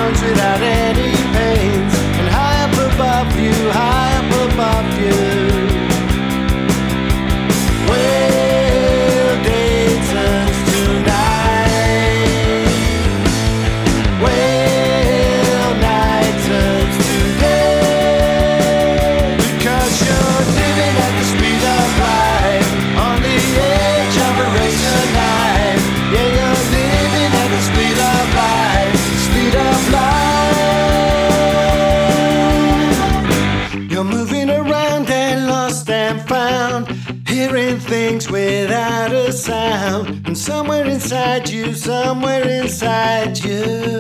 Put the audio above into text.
sounds without any pains. And high up above you, high up above you. Well, Dayton's tonight. Well, night turns today. Because you're living at the speed of light, on the edge of a razor knife. Yeah, you're living at the speed of light, speed of light. You're moving around and lost and found, hearing things without a sound. And somewhere inside you, somewhere inside you,